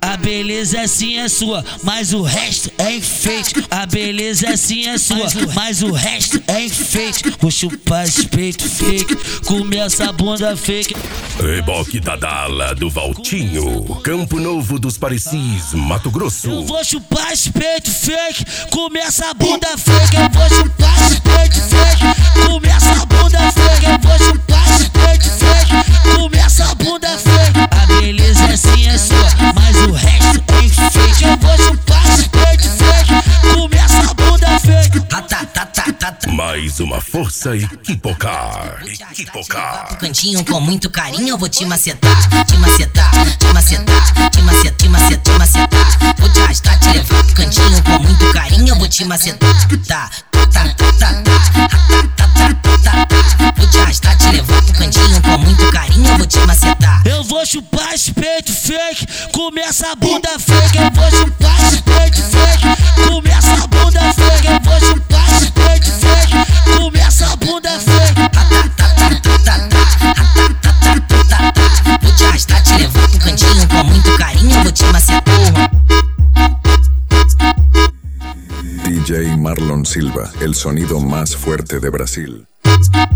A beleza sim é sua, mas o resto é enfeite. A beleza sim é sua, mas o resto é enfeite. Vou chupar esse peito fake, comer essa bunda fake. Reboque da Dala do Valtinho, Campo Novo dos Parecis, Mato Grosso. Eu vou chupar esse peito fake, comer essa bunda fake. Eu vou chupar esse peito fake, comer essa bunda fake. Eu vou chupar esse peito fake, comer essa bunda fake. A beleza sim é sua, mas o resto é enfeite. Eu vou chupar esse peito fake, comer essa bunda fake. Mais uma força Equipocar. Pro cantinho com muito carinho eu vou te macetar, te macetar, te macetar, te macetar, te macetar, te macetar. Vou te arrastar, te levar pro cantinho com muito carinho eu vou te macetar. Vou te arrastar, te levar pro cantinho com muito carinho eu vou te macetar. Eu vou chupar esse peito fake, comer essa bunda fake. Eu vou chupar esse peito fake, comer essa bunda fake. Eu vou chupar esse peito fake, comer essa bunda fake. Vou te arrastar, te levar pro cantinho com muito carinho eu vou te macetar. DJ Marlon Silva, el sonido más fuerte de Brasil.